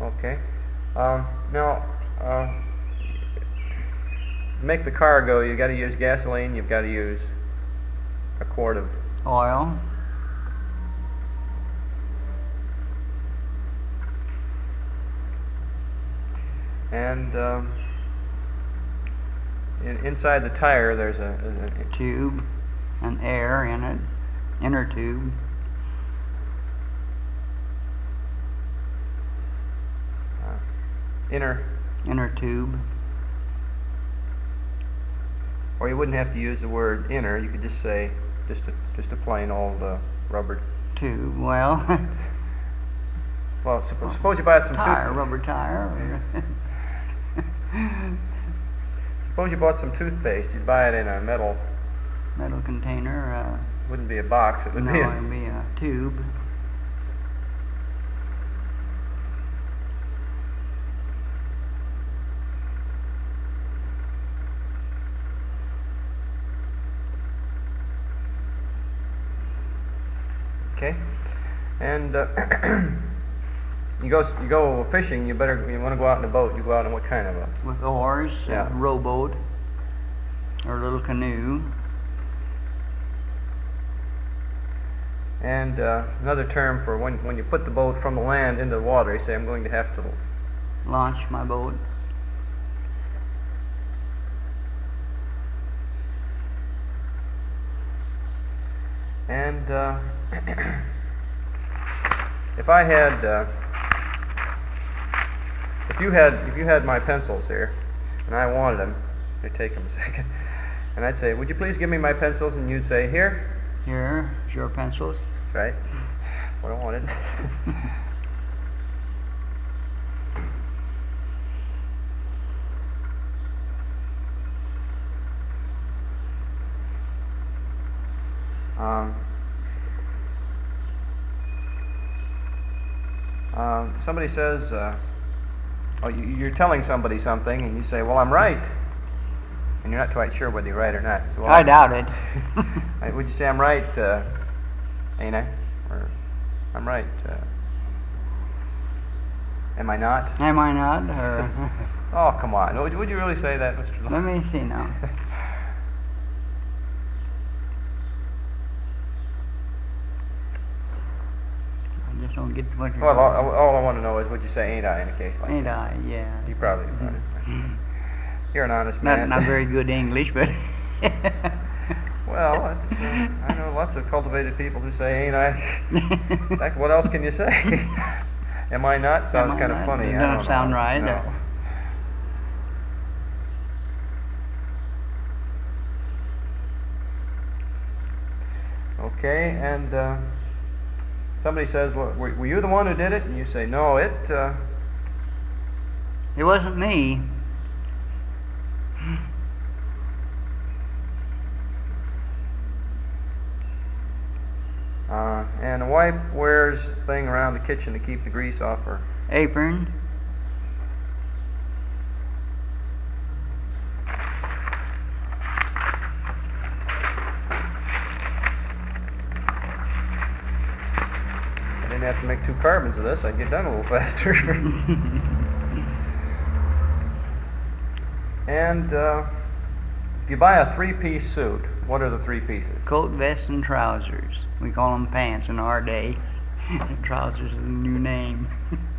Okay. Now, to make the car go, you got to use gasoline. You've got to use a quart of Oil. and inside the tire there's a Tube. And air in it. Inner tube. Inner tube. Or you wouldn't have to use the word inner. You could just say just a plain old rubber Tube. Well. Well, suppose you bought some tire. Rubber tire. Suppose you bought some toothpaste. You'd buy it in a metal Container. Wouldn't be a box. It would No, be it'd be a tube. Okay. And you go fishing. You want to go out in a boat. You go out in what kind of a? With oars. Yeah. A rowboat. Or a little canoe. And another term for when you put the boat from the land into the water, you say, I'm going to have to Launch my boat. And if I had, if you had my pencils here, and I wanted them, I'd take them a second, and I'd say, would you please give me my pencils? And you'd say, here. Here's your pencils. Right. What I wanted. Somebody says, you're telling somebody something, and you say, well, I'm right. And you're not quite sure whether you're right or not. So, well, I doubt it. Would you say, I'm right, ain't I? Or, I'm right, am I not? Am I not? Or Oh, come on. Would you really say that, Mr. let me see now. I just don't get what you're Well, all I want to know is, would you say, ain't I, in a case like Ain't that? I? Yeah. You probably would. You're an honest man. Not very good English, but Well, I know lots of cultivated people who say, ain't I? In fact, what else can you say? Am I not? Sounds kind of funny. It I don't don't sound know. right. No. Okay, and somebody says, well, were you the one who did it? And you say, no, it wasn't me. And a wife wears a thing around the kitchen to keep the grease off her Apron. I didn't have to make 2 carbons of this. I'd get done a little faster. And if you buy a 3-piece suit, what are the 3 pieces? Coat, vest, and trousers. We call them pants in our day. Trousers is a new name.